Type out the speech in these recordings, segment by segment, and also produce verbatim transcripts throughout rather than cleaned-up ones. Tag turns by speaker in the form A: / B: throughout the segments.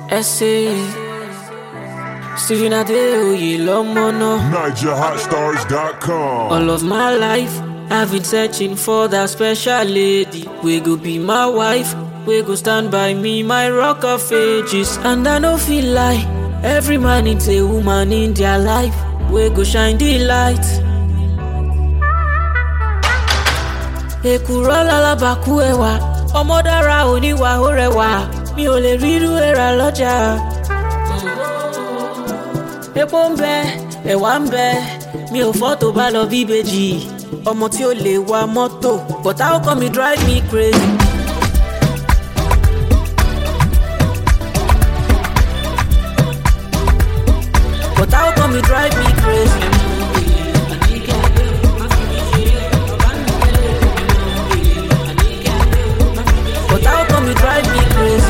A: Essay. Steven Adeoye Lomono.
B: Niger Hot Stars dot com.
A: All of my life, I've been searching for that special lady. We go be my wife, we go stand by me, my rock of ages. And I no feel like every man needs a woman in their life. We go shine the light. Ekuro lalabaku ewa, ọmọ dára oníwà ó rẹwà, mi ò lè rírú ẹ̀rà lọ́jà. Epo ń bẹ, ẹ̀wà ń bẹ, mi ò fọ́ tó bá lọ bí ìbejì. Ọmọ tí ó lè wa mọ́tò, but how come you drive me crazy? But how come you drive me crazy? But how come you drive me crazy?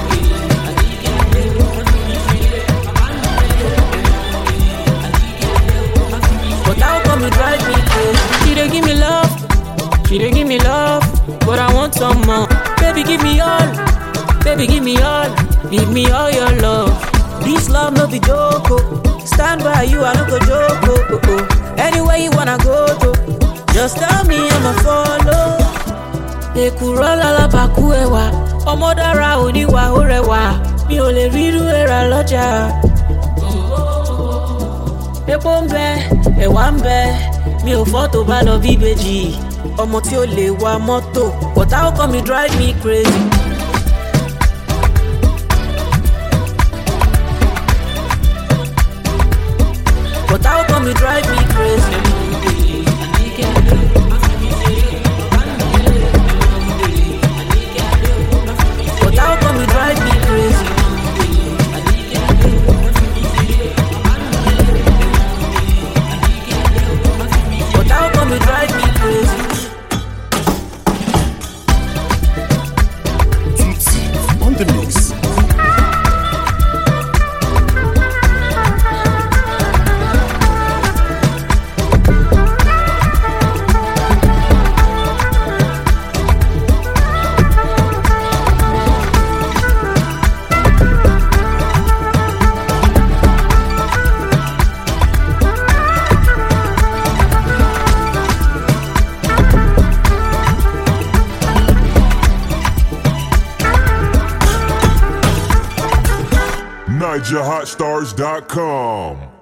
A: But how come you drive me crazy? She dey give me love, she dey give me love, but I want some more. Baby, give me all, baby, give me all, give me all your love. This love no be joke, oh. Stand by you, I no go joke, oh, oh, oh. Anywhere you wanna go to, just tell me I'ma follow. Ekuro lalabaku ewa, ọmọ dára oníwà ó rẹwà, mi ò lè rírú ẹ̀rà lọ́jà. Epo ń bẹ, ẹ̀wà ń bẹ, mi ò fọ́ tó bá lọ bí ìbejì. Ọmọ tí ó lè wa mọ́tò, but how come you drive me crazy? But how come you drive me crazy? But how come you drive me crazy? But how come you drive me crazy?
B: Tutsi on the mix. Niger Hot Stars dot com.